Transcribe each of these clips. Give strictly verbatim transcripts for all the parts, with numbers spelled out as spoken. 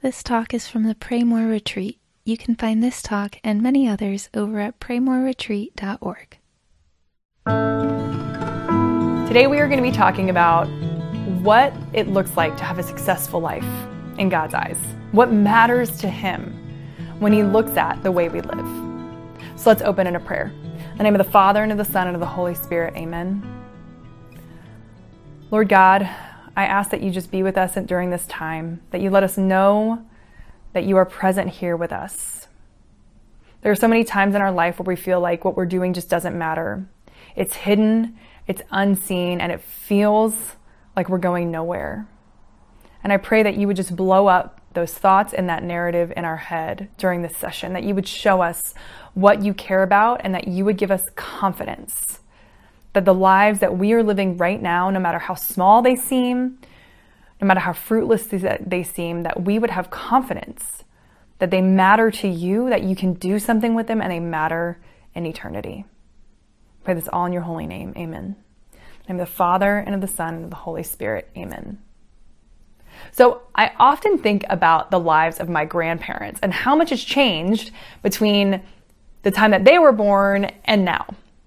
This talk is from the Pray More Retreat. You can find this talk and many others over at pray more retreat dot org. Today we are going to be talking about what it looks like to have a successful life in God's eyes. What matters to Him when He looks at the way we live. So let's open in a prayer. In the name of the Father, and of the Son, and of the Holy Spirit, amen. Lord God, I ask that you just be with us during this time, that you let us know that you are present here with us. There are so many times in our life where we feel like what we're doing just doesn't matter. It's hidden, it's unseen, and it feels like we're going nowhere. And I pray that you would just blow up those thoughts and that narrative in our head during this session, that you would show us what you care about and that you would give us confidence that the lives that we are living right now, no matter how small they seem, no matter how fruitless they seem, that we would have confidence that they matter to you, that you can do something with them, and they matter in eternity. I pray this all in your holy name. Amen. In the name of the Father, and of the Son, and of the Holy Spirit. Amen. So I often think about the lives of my grandparents and how much has changed between the time that they were born and now.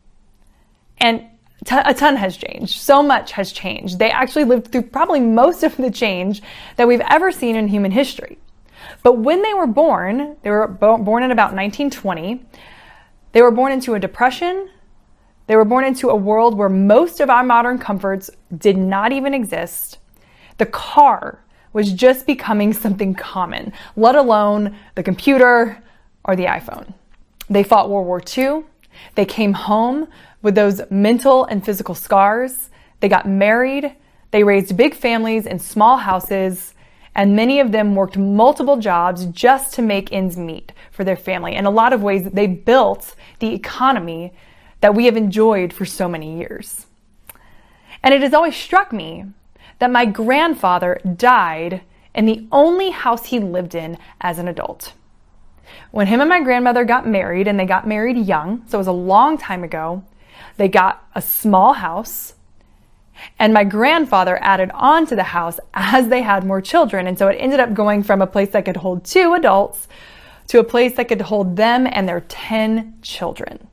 And a ton has changed. So much has changed. They actually lived through probably most of the change that we've ever seen in human history. But when they were born, they were born in about nineteen twenty, they were born into a depression. They were born into a world where most of our modern comforts did not even exist. The car was just becoming something common, let alone the computer or the iPhone. They fought World War Two. They came home with those mental and physical scars. They got married. They raised big families in small houses, and many of them worked multiple jobs just to make ends meet for their family. In a lot of ways, they built the economy that we have enjoyed for so many years. And it has always struck me that my grandfather died in the only house he lived in as an adult. When him and my grandmother got married, and they got married young, so it was a long time ago, they got a small house, and my grandfather added on to the house as they had more children. And so it ended up going from a place that could hold two adults to a place that could hold them and their ten children.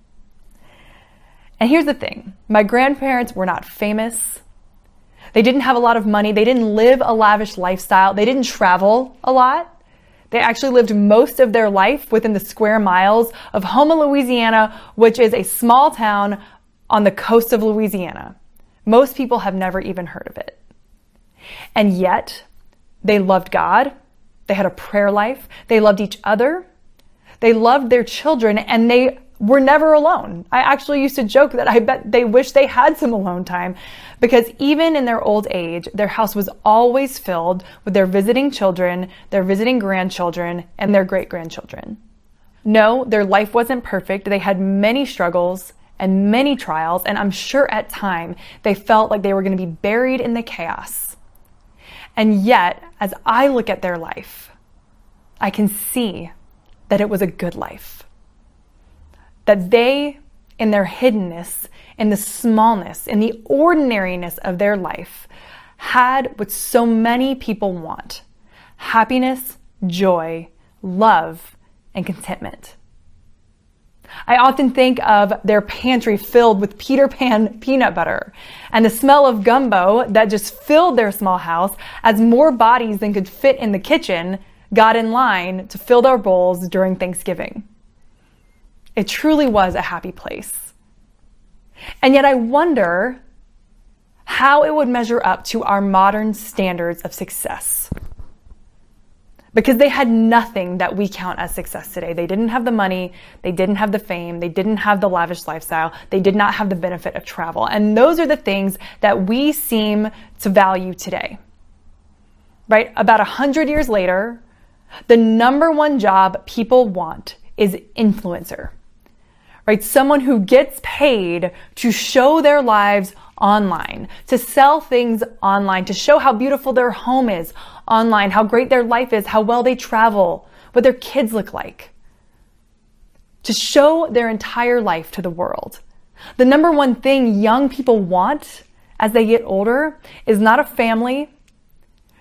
And here's the thing. My grandparents were not famous. They didn't have a lot of money. They didn't live a lavish lifestyle. They didn't travel a lot. They actually lived most of their life within the square miles of Houma, Louisiana, which is a small town on the coast of Louisiana. Most people have never even heard of it. And yet, they loved God. They had a prayer life. They loved each other. They loved their children, and they were never alone. I actually used to joke that I bet they wish they had some alone time, because even in their old age, their house was always filled with their visiting children, their visiting grandchildren, and their great-grandchildren. No, their life wasn't perfect. They had many struggles and many trials, and I'm sure at times they felt like they were going to be buried in the chaos. And yet, as I look at their life, I can see that it was a good life. That they, in their hiddenness, in the smallness, in the ordinariness of their life, had what so many people want: happiness, joy, love, and contentment. I often think of their pantry filled with Peter Pan peanut butter and the smell of gumbo that just filled their small house as more bodies than could fit in the kitchen got in line to fill their bowls during Thanksgiving. It truly was a happy place. And yet I wonder how it would measure up to our modern standards of success. Because they had nothing that we count as success today. They didn't have the money, they didn't have the fame, they didn't have the lavish lifestyle, they did not have the benefit of travel. And those are the things that we seem to value today. Right? About a hundred years later, the number one job people want is influencer. Right? Someone who gets paid to show their lives online, to sell things online, to show how beautiful their home is online, how great their life is, how well they travel, what their kids look like. To show their entire life to the world. The number one thing young people want as they get older is not a family,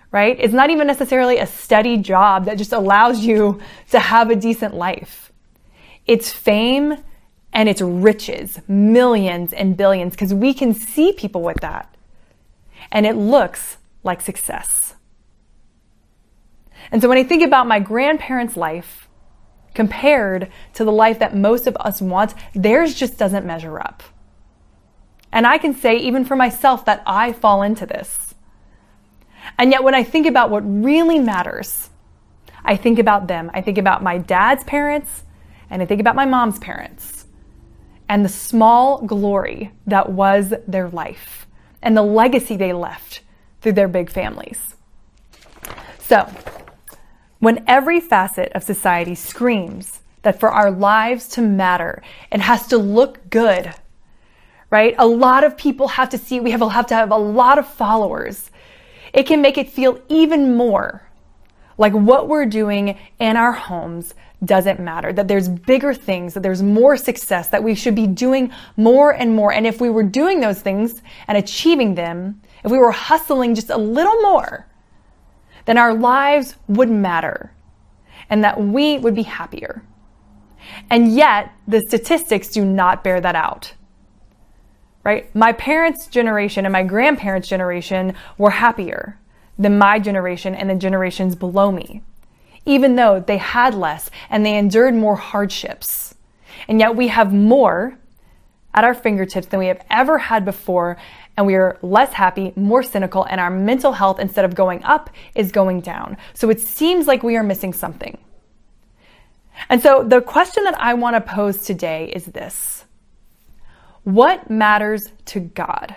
right? It's not even necessarily a steady job that just allows you to have a decent life. It's fame and it's riches, millions and billions, because we can see people with that. And it looks like success. And so when I think about my grandparents' life compared to the life that most of us want, theirs just doesn't measure up. And I can say, even for myself, that I fall into this. And yet when I think about what really matters, I think about them. I think about my dad's parents, and I think about my mom's parents, and the small glory that was their life, and the legacy they left through their big families. So, when every facet of society screams that for our lives to matter, it has to look good, right? A lot of people have to see, we have, have to have a lot of followers. It can make it feel even more like what we're doing in our homes doesn't matter, that there's bigger things, that there's more success, that we should be doing more and more. And if we were doing those things and achieving them, if we were hustling just a little more, then our lives would matter and that we would be happier. And yet, the statistics do not bear that out, right? My parents' generation and my grandparents' generation were happier than my generation and the generations below me, even though they had less and they endured more hardships. And yet we have more at our fingertips than we have ever had before, and we are less happy, more cynical, and our mental health, instead of going up, is going down. So it seems like we are missing something. And so the question that I want to pose today is this: what matters to God?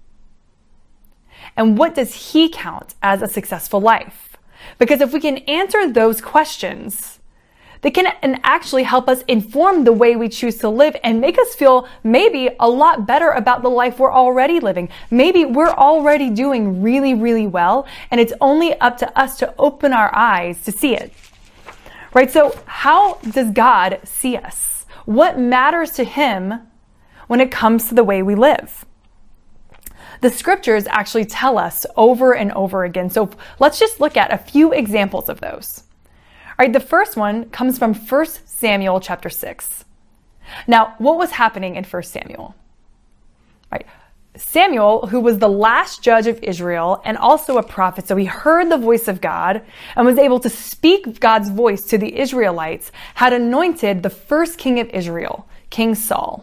And what does He count as a successful life? Because if we can answer those questions, they can actually help us inform the way we choose to live and make us feel maybe a lot better about the life we're already living. Maybe we're already doing really, really well, and it's only up to us to open our eyes to see it. Right? So how does God see us? What matters to Him when it comes to the way we live? The scriptures actually tell us over and over again. So let's just look at a few examples of those. All right, the first one comes from First Samuel chapter six. Now, what was happening in First Samuel? Right, Samuel, who was the last judge of Israel and also a prophet, so he heard the voice of God and was able to speak God's voice to the Israelites, had anointed the first king of Israel, King Saul.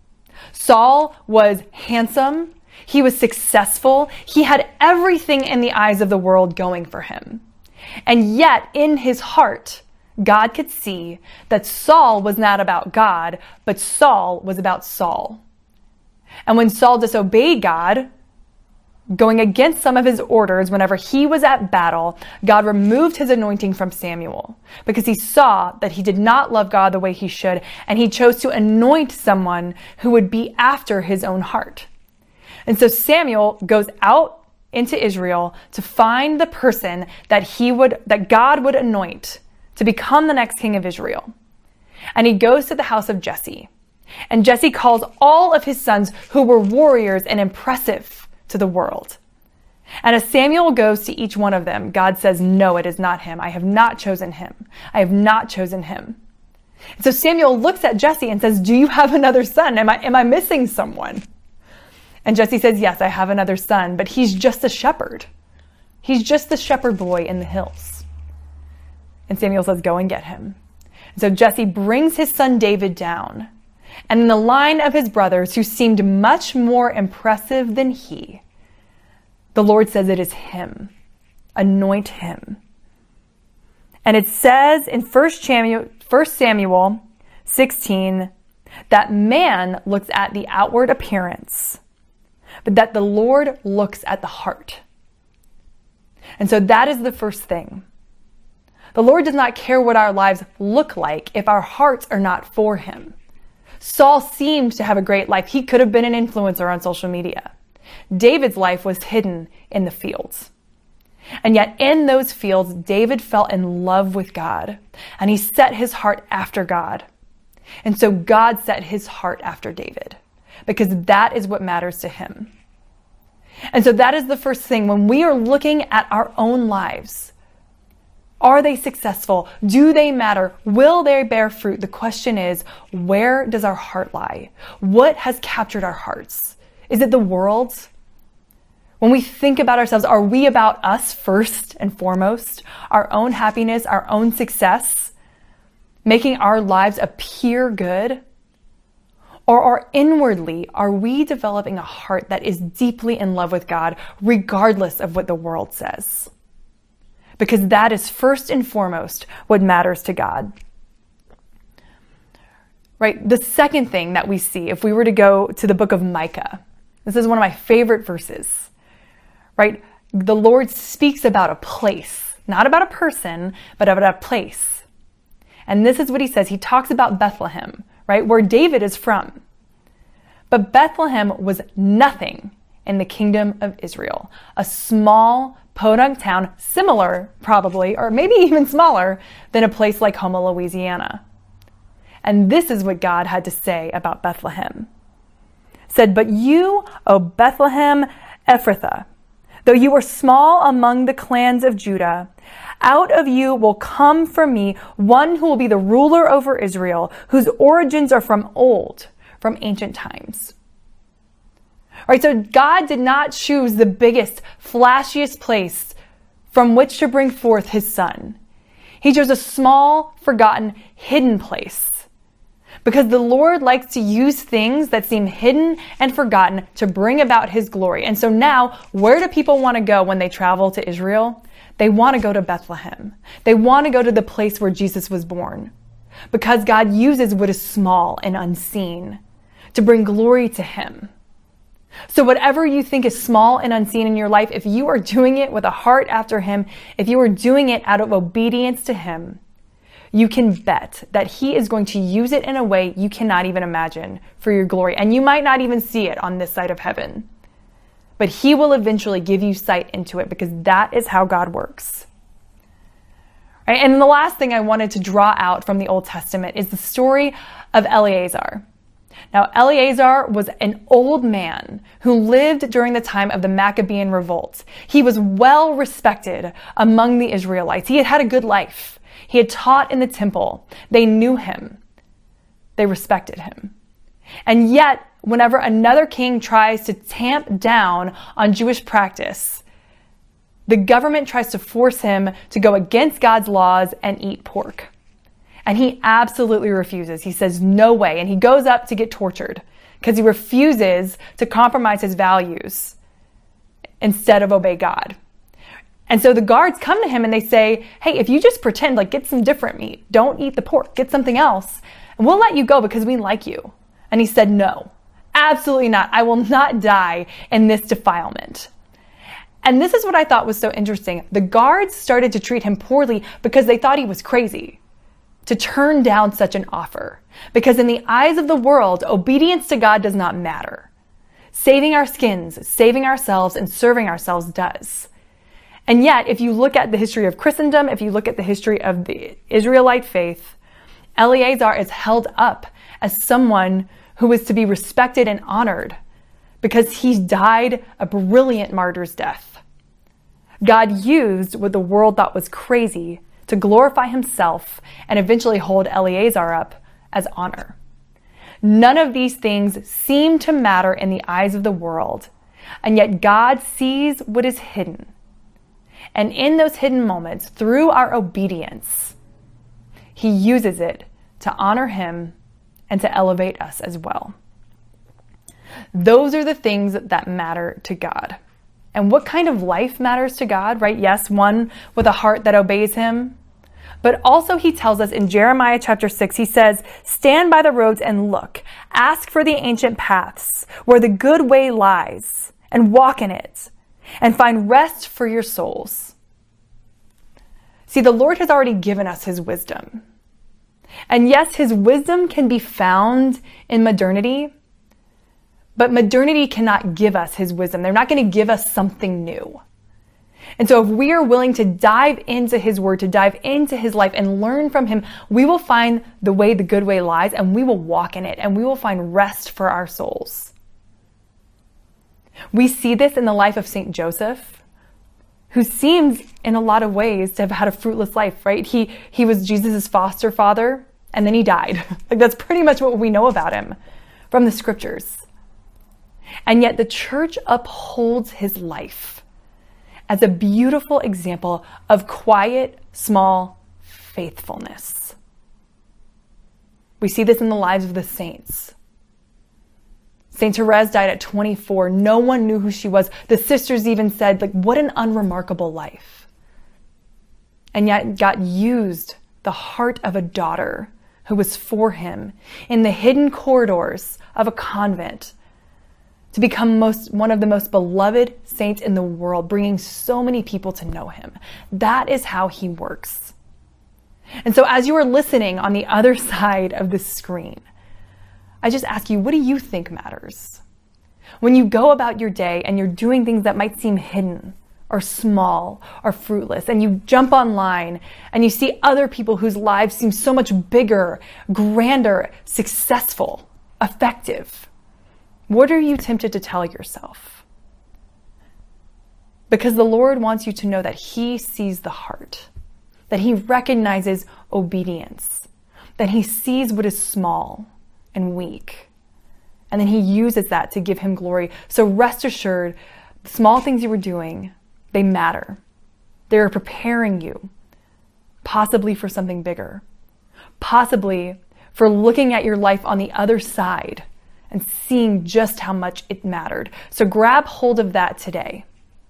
Saul was handsome. He was successful. He had everything in the eyes of the world going for him. And yet, in his heart, God could see that Saul was not about God, but Saul was about Saul. And when Saul disobeyed God, going against some of his orders whenever he was at battle, God removed his anointing from Samuel because he saw that he did not love God the way he should, and he chose to anoint someone who would be after his own heart. And so Samuel goes out into Israel to find the person that he would, that God would anoint to become the next king of Israel. And he goes to the house of Jesse. And Jesse calls all of his sons who were warriors and impressive to the world. And as Samuel goes to each one of them, God says, no, it is not him. I have not chosen him. I have not chosen him. And so Samuel looks at Jesse and says, do you have another son? Am I, am I missing someone? And Jesse says, yes, I have another son, but he's just a shepherd. He's just the shepherd boy in the hills. And Samuel says, go and get him. And so Jesse brings his son David down. And in the line of his brothers, who seemed much more impressive than he, the Lord says it is him. Anoint him. And it says in First Samuel sixteen that man looks at the outward appearance, but that the Lord looks at the heart. And so that is the first thing. The Lord does not care what our lives look like if our hearts are not for him. Saul seemed to have a great life. He could have been an influencer on social media. David's life was hidden in the fields. And yet in those fields, David fell in love with God, and he set his heart after God. And so God set his heart after David, because that is what matters to him. And so that is the first thing. When we are looking at our own lives, are they successful? Do they matter? Will they bear fruit? The question is, where does our heart lie? What has captured our hearts? Is it the world? When we think about ourselves, are we about us first and foremost? Our own happiness, our own success, making our lives appear good? Or are inwardly, are we developing a heart that is deeply in love with God, regardless of what the world says? Because that is first and foremost what matters to God. Right? The second thing that we see, if we were to go to the book of Micah, this is one of my favorite verses, right? The Lord speaks about a place, not about a person, but about a place. And this is what he says. He talks about Bethlehem, right? Where David is from. But Bethlehem was nothing in the kingdom of Israel, a small podunk town, similar probably, or maybe even smaller than a place like Houma, Louisiana. And this is what God had to say about Bethlehem. It said, "But you, O Bethlehem Ephrathah, though you are small among the clans of Judah, out of you will come for me one who will be the ruler over Israel, whose origins are from old, from ancient times." All right, so God did not choose the biggest, flashiest place from which to bring forth his son. He chose a small, forgotten, hidden place. Because the Lord likes to use things that seem hidden and forgotten to bring about his glory. And so now, where do people want to go when they travel to Israel? They want to go to Bethlehem. They want to go to the place where Jesus was born. Because God uses what is small and unseen to bring glory to him. So whatever you think is small and unseen in your life, if you are doing it with a heart after him, if you are doing it out of obedience to him, you can bet that he is going to use it in a way you cannot even imagine for your glory. And you might not even see it on this side of heaven. But he will eventually give you sight into it, because that is how God works. Right? And the last thing I wanted to draw out from the Old Testament is the story of Eleazar. Now, Eleazar was an old man who lived during the time of the Maccabean revolt. He was well respected among the Israelites. He had had a good life. He had taught in the temple. They knew him. They respected him. And yet, whenever another king tries to tamp down on Jewish practice, the government tries to force him to go against God's laws and eat pork. And he absolutely refuses. He says, no way. And he goes up to get tortured because he refuses to compromise his values instead of obey God. And so the guards come to him and they say, hey, if you just pretend, like, get some different meat, don't eat the pork, get something else, and we'll let you go because we like you. And he said, no, absolutely not. I will not die in this defilement. And this is what I thought was so interesting. The guards started to treat him poorly because they thought he was crazy to turn down such an offer. Because in the eyes of the world, obedience to God does not matter. Saving our skins, saving ourselves, and serving ourselves does. And yet, if you look at the history of Christendom, if you look at the history of the Israelite faith, Eleazar is held up as someone who is to be respected and honored because he died a brilliant martyr's death. God used what the world thought was crazy to glorify himself and eventually hold Eleazar up as honor. None of these things seem to matter in the eyes of the world, and yet God sees what is hidden. And in those hidden moments, through our obedience, he uses it to honor him and to elevate us as well. Those are the things that matter to God. And what kind of life matters to God, right? Yes, one with a heart that obeys him. But also he tells us in Jeremiah chapter six, he says, stand by the roads and look, ask for the ancient paths where the good way lies, and walk in it, and find rest for your souls. See, the Lord has already given us his wisdom. And yes, his wisdom can be found in modernity, but modernity cannot give us his wisdom. They're not going to give us something new. And so if we are willing to dive into his word, to dive into his life and learn from him, we will find the way the good way lies, and we will walk in it, and we will find rest for our souls. We see this in the life of Saint Joseph, who seems in a lot of ways to have had a fruitless life, right? He, he was Jesus' foster father, and then he died. Like, that's pretty much what we know about him from the scriptures. And yet the church upholds his life as a beautiful example of quiet, small faithfulness. We see this in the lives of the saints. Saint Therese died at twenty-four. No one knew who she was. The sisters even said, like, what an unremarkable life. And yet God used the heart of a daughter who was for him in the hidden corridors of a convent to become most, one of the most beloved saints in the world, bringing so many people to know him. That is how he works. And so as you are listening on the other side of the screen, I just ask you, what do you think matters? When you go about your day and you're doing things that might seem hidden or small or fruitless, and you jump online and you see other people whose lives seem so much bigger, grander, successful, effective, what are you tempted to tell yourself? Because the Lord wants you to know that he sees the heart, that he recognizes obedience, that he sees what is small and weak, and then he uses that to give him glory. So rest assured, the small things you were doing, they matter. They're preparing you, possibly for something bigger, possibly for looking at your life on the other side and seeing just how much it mattered. So grab hold of that today.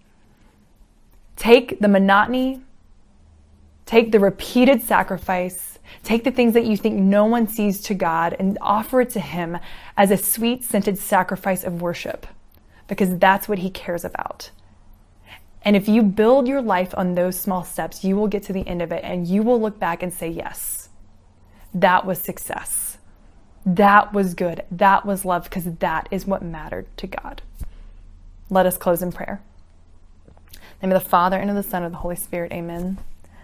Take the monotony, take the repeated sacrifice, take the things that you think no one sees to God and offer it to him as a sweet scented sacrifice of worship, because that's what he cares about. And if you build your life on those small steps, you will get to the end of it and you will look back and say, yes, that was success. That was good. That was love, because that is what mattered to God. Let us close in prayer. In the name of the Father, and of the Son, and of the Holy Spirit. Amen.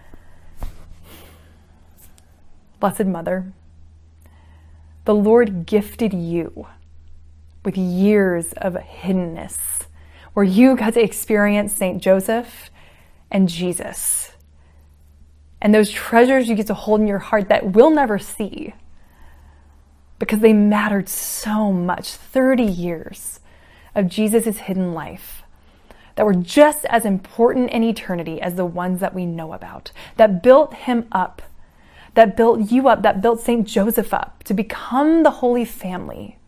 Blessed Mother, the Lord gifted you with years of hiddenness, where you got to experience Saint Joseph and Jesus. And those treasures you get to hold in your heart that we'll never see, because they mattered so much. thirty years of Jesus' hidden life that were just as important in eternity as the ones that we know about, that built him up, that built you up, that built Saint Joseph up to become the Holy Family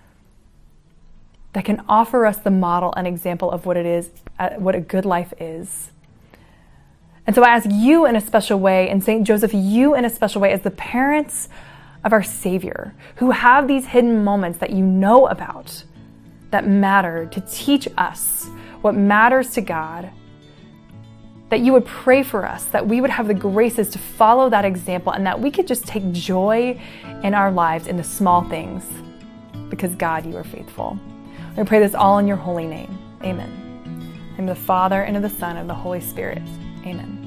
that can offer us the model and example of what it is, uh, what a good life is. And so I ask you in a special way, and Saint Joseph, you in a special way, as the parents of our Savior, who have these hidden moments that you know about, that matter, to teach us what matters to God, that you would pray for us, that we would have the graces to follow that example, and that we could just take joy in our lives in the small things, because God, you are faithful. We pray this all in your holy name. Amen. In the name of the Father, and of the Son, and of the Holy Spirit. Amen.